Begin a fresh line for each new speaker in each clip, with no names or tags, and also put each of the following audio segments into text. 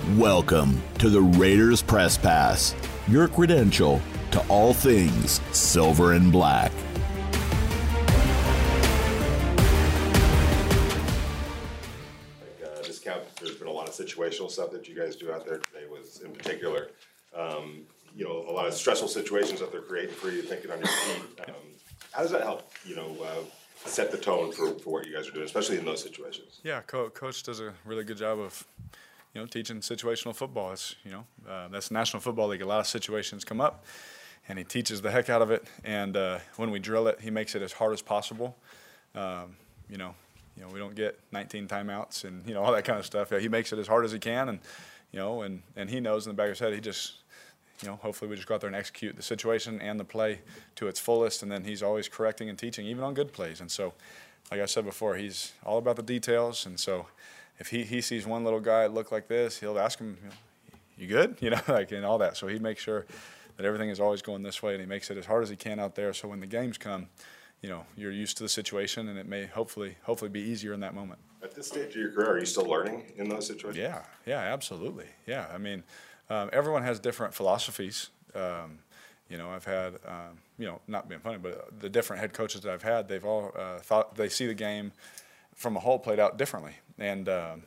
Welcome to the Raiders Press Pass, your credential to all things silver and black.
This camp, there's been a lot of situational stuff that you guys do out there today. Was in particular, a lot of stressful situations that they're creating for you, thinking on your feet. How does that help? Set the tone for what you guys are doing, especially in those situations.
Yeah, Coach does a really good job of, teaching situational football. It's, that's National Football League. A lot of situations come up, and he teaches the heck out of it. And when we drill it, he makes it as hard as possible. We don't get 19 timeouts and all that kind of stuff. Yeah, he makes it as hard as he can, and he knows in the back of his head he just. Hopefully we just go out there and execute the situation and the play to its fullest, and then he's always correcting and teaching, even on good plays. And so, like I said before, he's all about the details. And so if he sees one little guy look like this, he'll ask him, you good? And all that. So he makes sure that everything is always going this way, and he makes it as hard as he can out there. So when the games come, you're used to the situation, and it may hopefully be easier in that moment.
At this stage of your career, are you still learning in those situations?
Yeah, absolutely. Yeah, I mean, everyone has different philosophies. I've had, not being funny, but the different head coaches that I've had, they've all thought they see the game from a whole played out differently. And,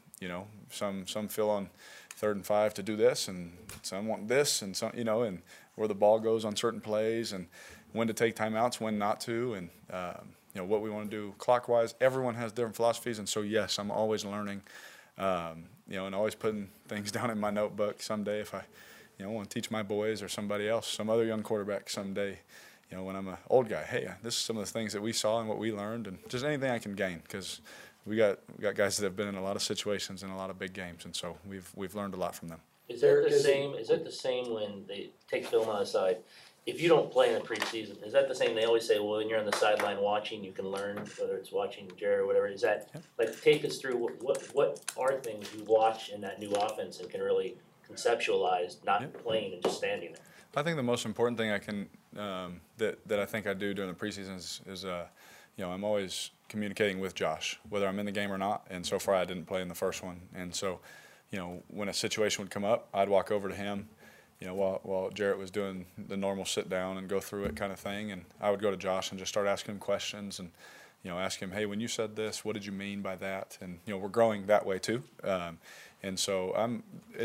some feel on 3rd and 5 to do this, and some want this, and some, and where the ball goes on certain plays, and when to take timeouts, when not to, and, what we want to do clockwise. Everyone has different philosophies, and so, yes, I'm always learning. And always putting things down in my notebook someday if I, want to teach my boys or somebody else, some other young quarterback someday, when I'm an old guy. Hey, this is some of the things that we saw and what we learned, and just anything I can gain, because we got guys that have been in a lot of situations and a lot of big games, and so we've learned a lot from them.
Is that the same when they take film on the side? If you don't play in the preseason, is that the same? They always say, well, when you're on the sideline watching, you can learn, whether it's watching Jerry or whatever. Is that, take us through what are things you watch in that new offense and can really conceptualize, not playing and just standing there?
I think the most important thing I can, that I think I do during the preseason is I'm always communicating with Josh, whether I'm in the game or not. And so far I didn't play in the first one. And so, when a situation would come up, I'd walk over to him, while Jarrett was doing the normal sit down and go through it kind of thing. And I would go to Josh and just start asking him questions and, ask him, hey, when you said this, what did you mean by that? And, we're growing that way too. And so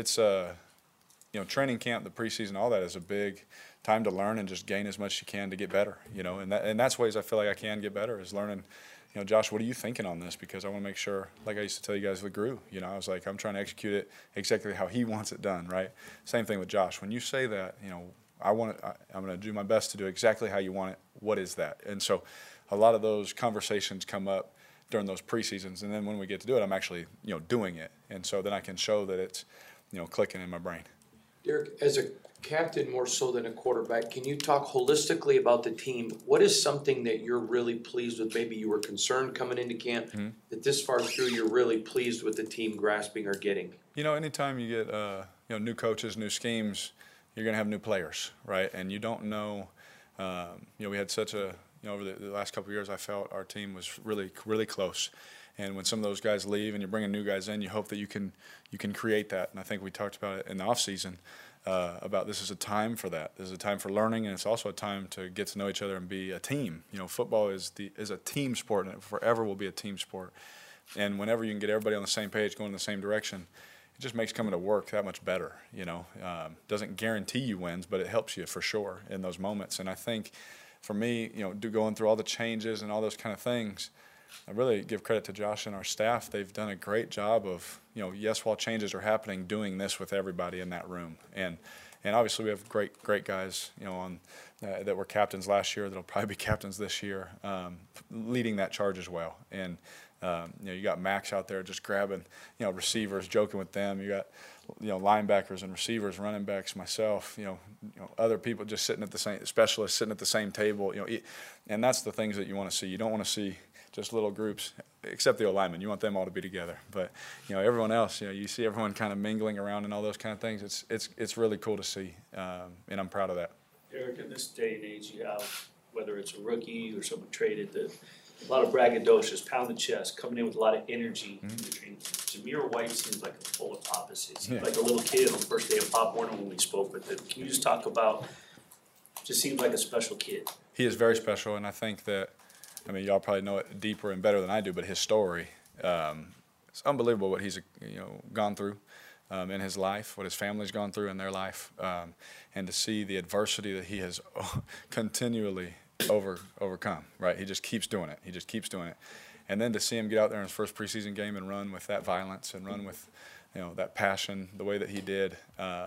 training camp, the preseason, all that is a big time to learn and just gain as much as you can to get better, and that's ways I feel like I can get better is learning, Josh, what are you thinking on this? Because I want to make sure, like I used to tell you guys with Gru, I was like, I'm trying to execute it exactly how he wants it done, right? Same thing with Josh. When you say that, I'm going to do my best to do exactly how you want it. What is that? And so a lot of those conversations come up during those preseasons, and then when we get to do it, I'm actually, doing it. And so then I can show that it's, clicking in my brain.
Derek, as a captain more so than a quarterback, can you talk holistically about the team? What is something that you're really pleased with? Maybe you were concerned coming into camp that this far through you're really pleased with the team grasping or getting?
Anytime you get new coaches, new schemes, you're going to have new players, right? And you don't know. We had such a over the last couple of years, I felt our team was really, really close. And when some of those guys leave and you're bringing new guys in, you hope that you can create that. And I think we talked about it in the off season about this is a time for that. This is a time for learning, and it's also a time to get to know each other and be a team. Football is a team sport, and it forever will be a team sport. And whenever you can get everybody on the same page, going in the same direction, it just makes coming to work that much better. Doesn't guarantee you wins, but it helps you for sure in those moments. And I think for me, going through all the changes and all those kind of things, I really give credit to Josh and our staff. They've done a great job of, yes, while changes are happening, doing this with everybody in that room. And obviously we have great guys, on that were captains last year that'll probably be captains this year, leading that charge as well. And you got Max out there just grabbing, receivers, joking with them. You got, linebackers and receivers, running backs, myself, other people just sitting at the same, specialists sitting at the same table, and that's the things that you want to see. You don't want to see just little groups, except the O-linemen. You want them all to be together. But, everyone else, you see everyone kind of mingling around and all those kind of things. It's really cool to see, and I'm proud of that.
Eric, in this day and age, you have, whether it's a rookie or someone traded, that a lot of braggadocious, pound the chest, coming in with a lot of energy in the training. Zamir White seems like a polar opposite. Seems like a little kid on the first day of Pop Warner when we spoke with him. Can you just talk about, just seems like a special kid.
He is very special, and I think that, I mean, y'all probably know it deeper and better than I do, but his story, it's unbelievable what he's gone through in his life, what his family's gone through in their life, and to see the adversity that he has continually overcome, right? He just keeps doing it. He just keeps doing it. And then to see him get out there in his first preseason game and run with that violence and run with, that passion the way that he did,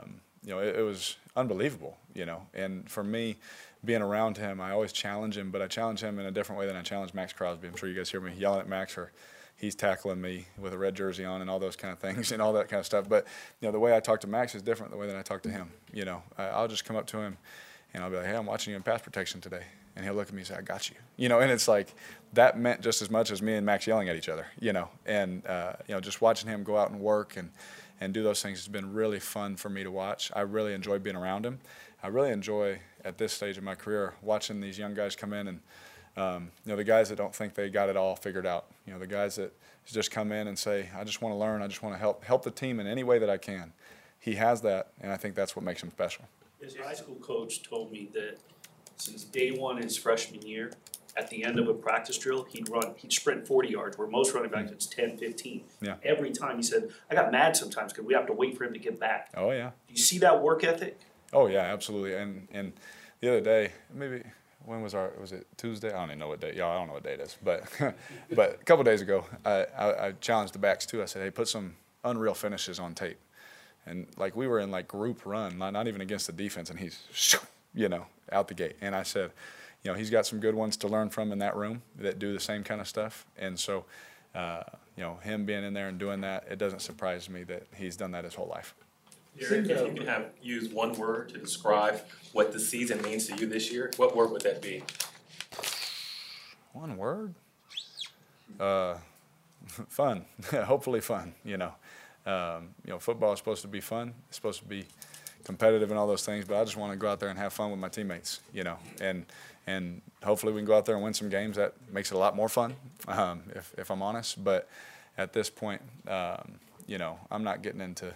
it was unbelievable, And for me, being around him, I always challenge him, but I challenge him in a different way than I challenge Max Crosby. I'm sure you guys hear me yelling at Max, or he's tackling me with a red jersey on and all those kind of things and all that kind of stuff. But, the way I talk to Max is different the way that I talk to him. I'll just come up to him and I'll be like, hey, I'm watching you in pass protection today. And he'll look at me and say, I got you. And it's like that meant just as much as me and Max yelling at each other, And, just watching him go out and work and do those things has been really fun for me to watch. I really enjoy being around him. I really enjoy, at this stage of my career, watching these young guys come in and, the guys that don't think they got it all figured out. The guys that just come in and say, I just want to learn, I just want to help the team in any way that I can. He has that, and I think that's what makes him special.
His high school coach told me that since day one in his freshman year, at the end of a practice drill, he'd sprint 40 yards, where most running backs it's 10, 15.
Yeah.
Every time he said, I got mad sometimes because we have to wait for him to get back.
Oh, yeah.
Do you see that work ethic?
Oh, yeah, absolutely. And the other day, maybe was it Tuesday? I don't even know what day. Yeah, I don't know what day it is. But but a couple of days ago, I challenged the backs too. I said, hey, put some unreal finishes on tape. And we were in group run, not even against the defense, and he's out the gate. And I said, he's got some good ones to learn from in that room that do the same kind of stuff. And so, him being in there and doing that, it doesn't surprise me that he's done that his whole life.
Derek, if you could use one word to describe what the season means to you this year, what word would that be?
One word? Fun. Hopefully fun, football is supposed to be fun. It's supposed to be competitive and all those things, but I just want to go out there and have fun with my teammates, and hopefully we can go out there and win some games. That makes it a lot more fun, if I'm honest. But at this point, I'm not getting into,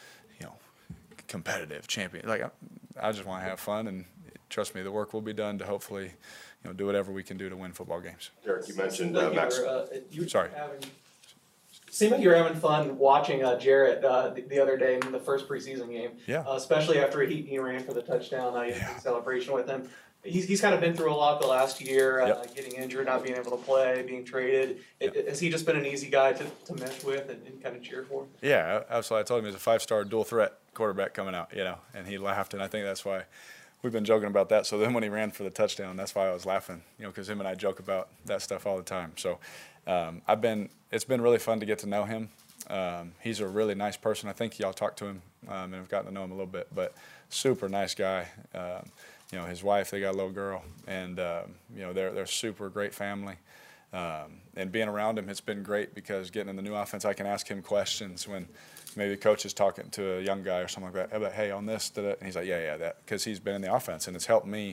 competitive champion. I just want to have fun, and trust me, the work will be done to hopefully, do whatever we can do to win football games.
Derek, you mentioned
Like
Max.
Sorry.
Seemed like you were having fun watching Jarrett the other day in the first preseason game.
Yeah.
Especially after he ran for the touchdown. You had a big celebration with him. He's kind of been through a lot the last year,
Yep.
getting injured, not being able to play, being traded. Has he just been an easy guy to mesh with and kind of cheer for?
Yeah, absolutely. I told him he's a 5-star dual threat quarterback coming out, and he laughed, and I think that's why we've been joking about that. So then when he ran for the touchdown, that's why I was laughing, because him and I joke about that stuff all the time. So it's been really fun to get to know him. He's a really nice person. I think y'all talked to him and have gotten to know him a little bit, but super nice guy. His wife, they got a little girl, and they're super great family. And being around him, it's been great because getting in the new offense, I can ask him questions when maybe coach is talking to a young guy or something like that. About, hey, on this, and he's like, yeah, that, because he's been in the offense, and it's helped me,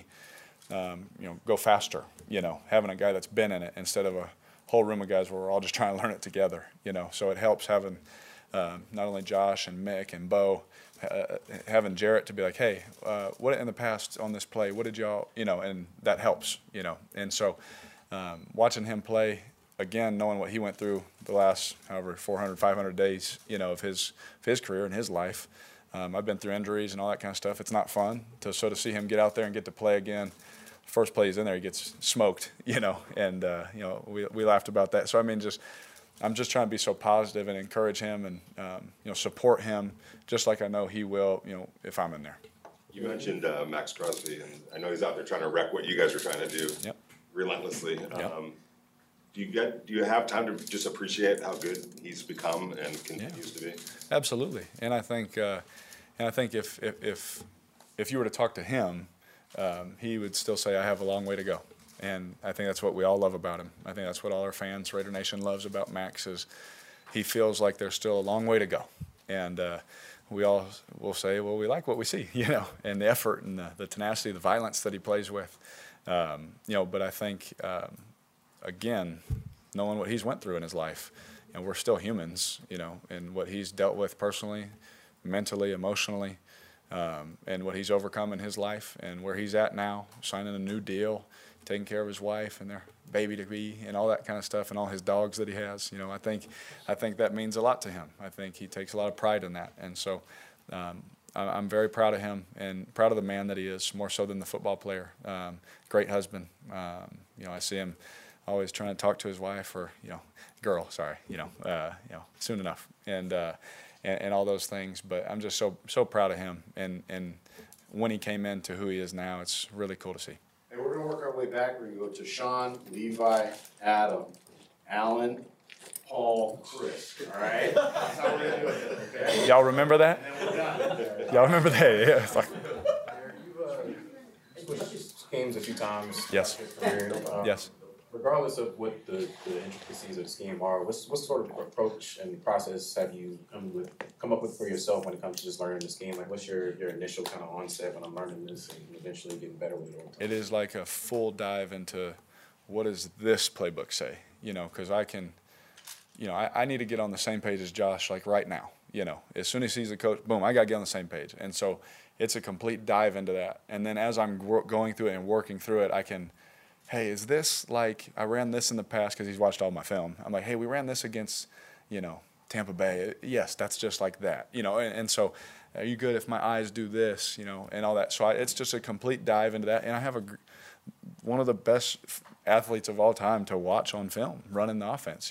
go faster. Having a guy that's been in it instead of a whole room of guys where we're all just trying to learn it together. So it helps having not only Josh and Mick and Bo, having Jarrett to be like, hey, what in the past on this play, what did y'all, and that helps, And so watching him play, again, knowing what he went through the last, 400, 500 days, of his career and his life. I've been through injuries and all that kind of stuff. It's not fun to see him get out there and get to play again. First play he's in there, he gets smoked, and we laughed about that. So I'm just trying to be so positive and encourage him and support him, just like I know he will, if I'm in there.
You mentioned Max Crosby, and I know he's out there trying to wreck what you guys are trying to do.
Yep.
Relentlessly.
Yep.
Do you have time to just appreciate how good he's become and continues to be?
Absolutely, and I think if you were to talk to him, he would still say I have a long way to go, and I think that's what we all love about him. I think that's what all our fans, Raider Nation, loves about Max is he feels like there's still a long way to go, and we all will say, well, we like what we see, and the effort and the tenacity, the violence that he plays with, but I think again, knowing what he's went through in his life, and we're still humans, and what he's dealt with personally, mentally, emotionally, and what he's overcome in his life, and where he's at now, signing a new deal, taking care of his wife and their baby to be, and all that kind of stuff, and all his dogs that he has. I think that means a lot to him. I think he takes a lot of pride in that, and so I'm very proud of him and proud of the man that he is, more so than the football player. Great husband. I see him always trying to talk to his wife or girl. Sorry, soon enough, and all those things. But I'm just so proud of him, and when he came into who he is now, it's really cool to see.
And we're gonna work our way back. We're gonna go to Sean, Levi, Adam, Alan, Paul, Chris. All right. That's how we're gonna do it. Okay.
Y'all remember that?
And then we're done.
Y'all remember that? Yeah. It's like,
You've switched schemes a few times.
Yes.
throughout your career.
yes.
Regardless of what the intricacies of the scheme are, what sort of approach and process have you come up with for yourself when it comes to just learning the scheme? Like, what's your initial kind of onset when I'm learning this and eventually getting better with it over time?
It is like a full dive into what does this playbook say? Because I can, I need to get on the same page as Josh, like right now. As soon as he's a coach, boom, I got to get on the same page. And so it's a complete dive into that. And then as I'm going through it and working through it, I can, hey, is this like, I ran this in the past because he's watched all my film. I'm like, hey, we ran this against, Tampa Bay. Yes, that's just like that, and so are you good if my eyes do this, and all that. So it's just a complete dive into that. And I have one of the best athletes of all time to watch on film running the offense,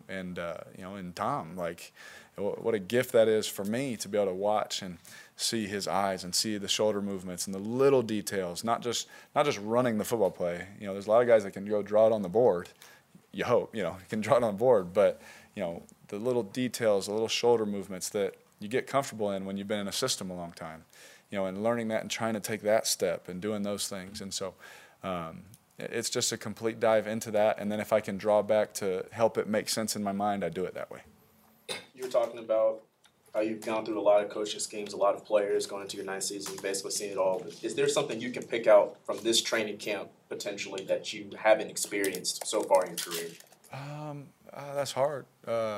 and Tom, like, what a gift that is for me to be able to watch and see his eyes and see the shoulder movements and the little details, not just running the football play. There's a lot of guys that can go draw it on the board. You hope, can draw it on the board, but, the little details, the little shoulder movements that you get comfortable in when you've been in a system a long time, and learning that and trying to take that step and doing those things. And so it's just a complete dive into that. And then if I can draw back to help it make sense in my mind, I do it that way.
You were talking about how you've gone through a lot of coaching schemes, a lot of players going into your ninth season, you've basically seen it all. Is there something you can pick out from this training camp potentially that you haven't experienced so far in your career?
That's hard.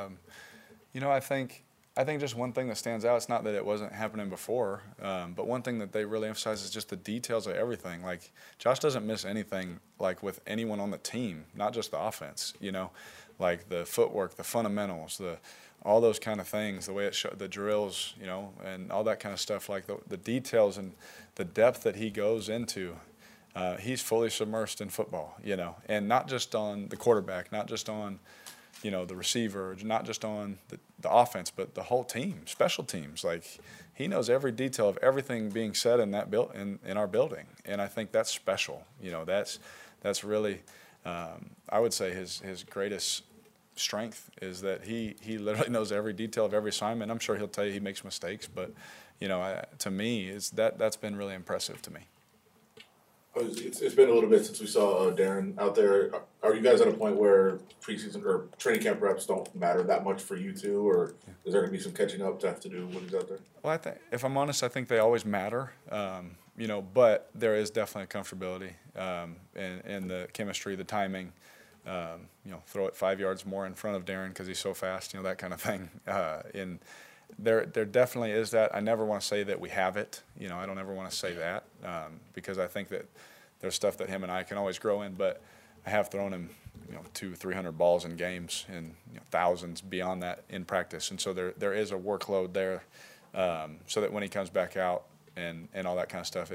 I think just one thing that stands out, it's not that it wasn't happening before, but one thing that they really emphasize is just the details of everything. Like, Josh doesn't miss anything, like, with anyone on the team, not just the offense, like the footwork, the fundamentals, all those kind of things, the way the drills, and all that kind of stuff, like the details and the depth that he goes into. He's fully submersed in football, and not just on the quarterback, not just on, the receiver, not just on the offense, but the whole team, special teams. Like, he knows every detail of everything being said in that in our building, and I think that's special. That's really, I would say his greatest strength is that he literally knows every detail of every assignment. I'm sure he'll tell you he makes mistakes, but to me, that's been really impressive to me.
It's been a little bit since we saw Darren out there. Are you guys at a point where preseason or training camp reps don't matter that much for you two, or is there going to be some catching up to have to do when he's out there?
Well, I think, if I'm honest, I think they always matter, but there is definitely a comfortability in the chemistry, the timing, throw it 5 yards more in front of Darren because he's so fast, that kind of thing. And there definitely is that. I never want to say that we have it. I don't ever want to say that because I think that there's stuff that him and I can always grow in, but I have thrown him, 200-300 balls in games and thousands beyond that in practice. And so there is a workload there so that when he comes back out and all that kind of stuff,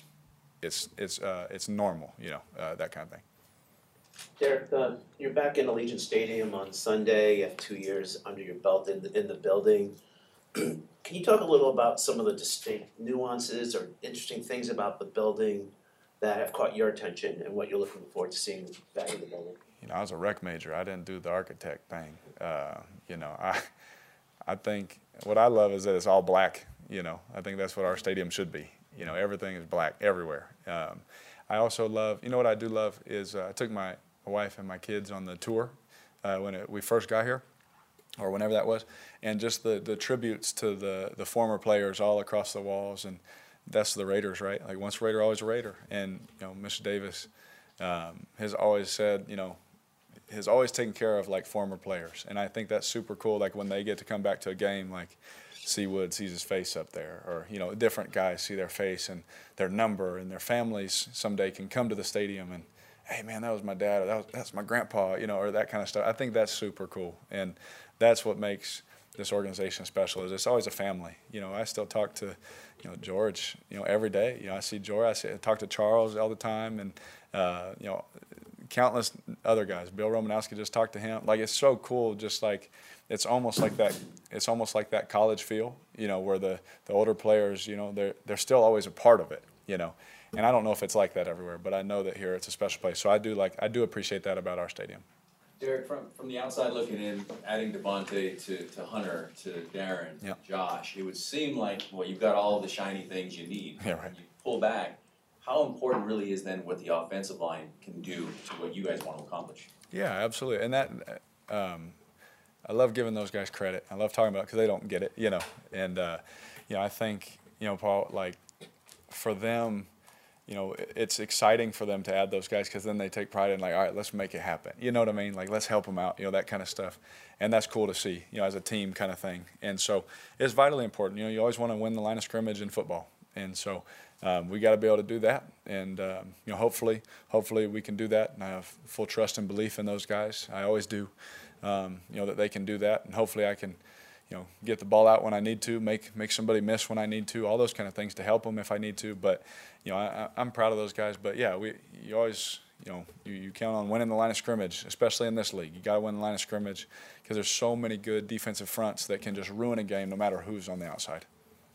it's normal, that kind of thing.
Derek, you're back in Allegiant Stadium on Sunday. You have 2 years under your belt in the building. Can you talk a little about some of the distinct nuances or interesting things about the building that have caught your attention and what you're looking forward to seeing back in the building?
I was a rec major. I didn't do the architect thing. I think what I love is that it's all black. I think that's what our stadium should be. Everything is black everywhere. I also love, what I do love is I took my wife and my kids on the tour when we first got here, or whenever that was, and just the tributes to the former players all across the walls, and that's the Raiders, right? Like, once a Raider, always a Raider. And, Mr. Davis has always said, has always taken care of like former players, and I think that's super cool. Like when they get to come back to a game, like Seawood sees his face up there, or different guys see their face and their number, and their families someday can come to the stadium and, hey man, that was my dad, or that's my grandpa, or that kind of stuff. I think that's super cool, and that's what makes this organization special. Is it's always a family. I still talk to George every day. I see George, I talk to Charles all the time, and countless other guys. Bill Romanowski, just talked to him. Like, it's so cool. Just like it's almost like that college feel, where the older players, they're still always a part of it, And I don't know if it's like that everywhere, but I know that here it's a special place. So I do appreciate that about our stadium.
Derek, from the outside looking in, adding Devontae to Hunter, to Darren, to Josh, it would seem like, well, you've got all of the shiny things you need.
Yeah, right.
You pull back. How important really is then what the offensive line can do to what you guys want to accomplish?
Yeah, absolutely. And that I love giving those guys credit. I love talking about it because they don't get it, And, I think, Paul, like, for them, it's exciting for them to add those guys because then they take pride in, like, all right, let's make it happen. You know what I mean? Like, let's help them out, that kind of stuff. And that's cool to see, as a team kind of thing. And so it's vitally important. You always want to win the line of scrimmage in football. And so we got to be able to do that. And, hopefully we can do that. And I have full trust and belief in those guys. I always do, that they can do that. And hopefully I can, get the ball out when I need to, make somebody miss when I need to, all those kind of things to help them if I need to. But, I'm proud of those guys. But, yeah, you always, you count on winning the line of scrimmage, especially in this league. You got to win the line of scrimmage because there's so many good defensive fronts that can just ruin a game no matter who's on the outside.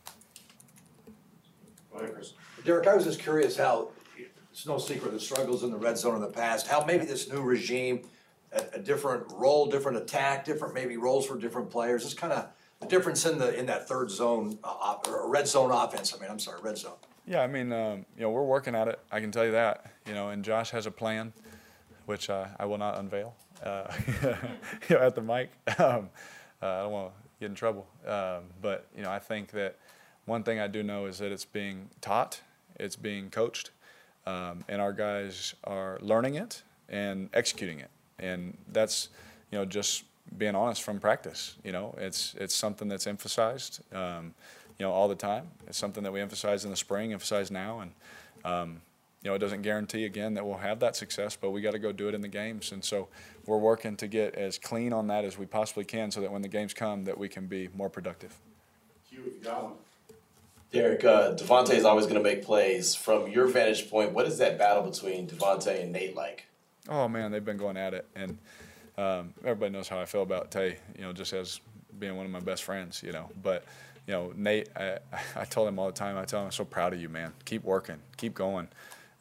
Derek, I was just curious how, it's no secret the struggles in the red zone in the past, how maybe this new regime, a different role, different attack, different maybe roles for different players, just kind of the difference in that third zone, or red zone offense. Red zone.
Yeah, we're working at it. I can tell you that. And Josh has a plan, which I will not unveil at the mic. I don't want to get in trouble. But I think that one thing I do know is that it's being taught, it's being coached, and our guys are learning it and executing it. And that's, just being honest from practice. It's something that's emphasized, all the time. It's something that we emphasize in the spring, emphasize now, and it doesn't guarantee again that we'll have that success, but we got to go do it in the games. And so we're working to get as clean on that as we possibly can, so that when the games come, that we can be more productive.
Hugh, if you got one.
Derek, Devontae is always going to make plays. From your vantage point, what is that battle between Devontae and Nate like?
Oh, man, they've been going at it. And everybody knows how I feel about Tay, just as being one of my best friends, But, Nate, I told him all the time, I'm so proud of you, man. Keep working. Keep going.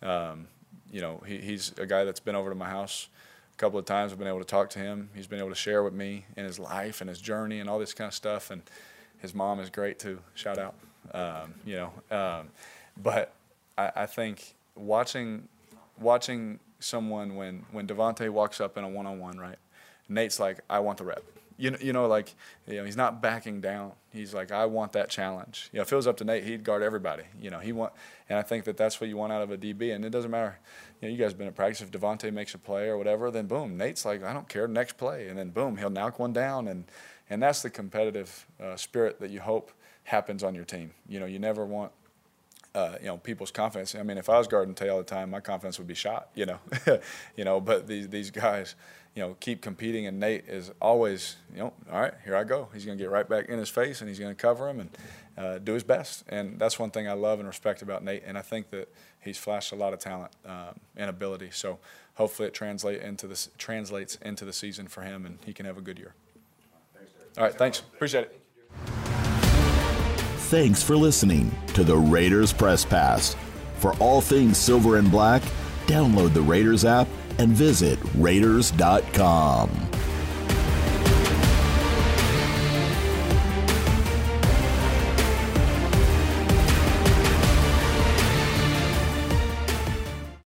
He's a guy that's been over to my house a couple of times. I've been able to talk to him. He's been able to share with me in his life and his journey and all this kind of stuff. And his mom is great, too. Shout out. But I think watching someone when Devontae walks up in a one-on-one, right? Nate's like, I want the rep. He's not backing down. He's like, I want that challenge. If it was up to Nate, he'd guard everybody. And I think that's what you want out of a DB. And it doesn't matter. You guys have been at practice. If Devontae makes a play or whatever, then boom, Nate's like, I don't care, next play. And then boom, he'll knock one down. And that's the competitive spirit that you hope happens on your team. You never want people's confidence. If I was guarding Tay all the time, my confidence would be shot, But these guys, keep competing, and Nate is always, all right, here I go. He's going to get right back in his face, and he's going to cover him and do his best. And that's one thing I love and respect about Nate, and I think that he's flashed a lot of talent and ability. So hopefully it translates into the season for him, and he can have a good year. All right, thanks. Appreciate it.
Thanks for listening to the Raiders Press Pass. For all things silver and black, download the Raiders app and visit Raiders.com.